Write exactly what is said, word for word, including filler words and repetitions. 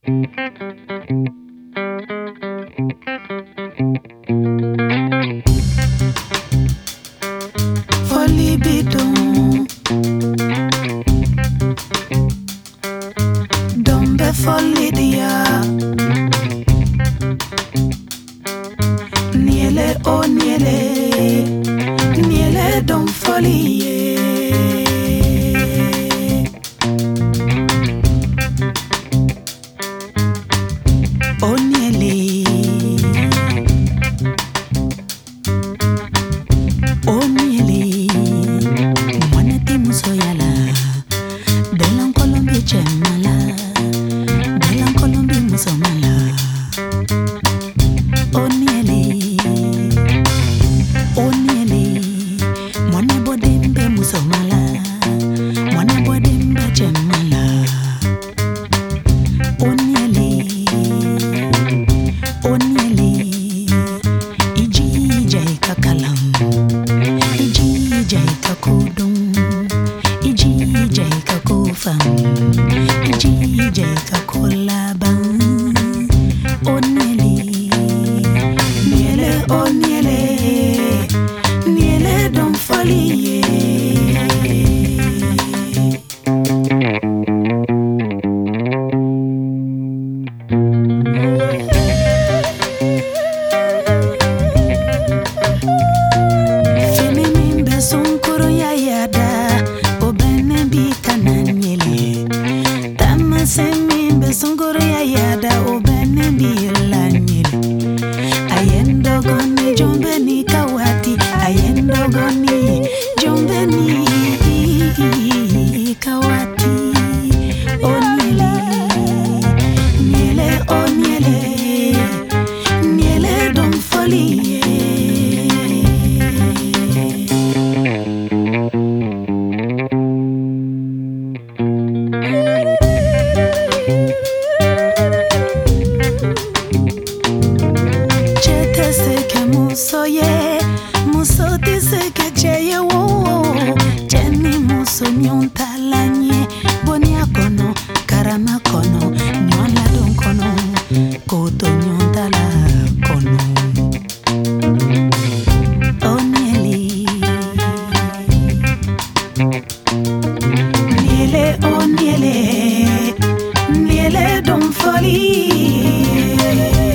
Folie bidon, dombe folie dia, niele o niele, niele dom folie. O niele, o niele, mwana timu soyala, belan Colombie chemala, belan Colombie musomala. O niele, o niele, mwana bodembe musomala, mwana bodembe chemala. O niele, o niele, iji jai kakalam, iji jai kakudum, iji jai kakufam, iji jai kakulabam. O niele, niele o niele, niele dom folie. Sunkuru ya yada, obene bi kananyele. Tama semimbe sunkuru ya yada, obene bi lanyele. Ayendo goni jombe ni kawati, ayendo goni jombe ni kawati. O niele, niele o niele, niele dom folie. Musoye, muso dise que cheye wo, cheni muso nyonta lanye, boni akono, karama kono, nyonla don kono, koto nyonta la kono. O niele, niele o niele, niele dom folie.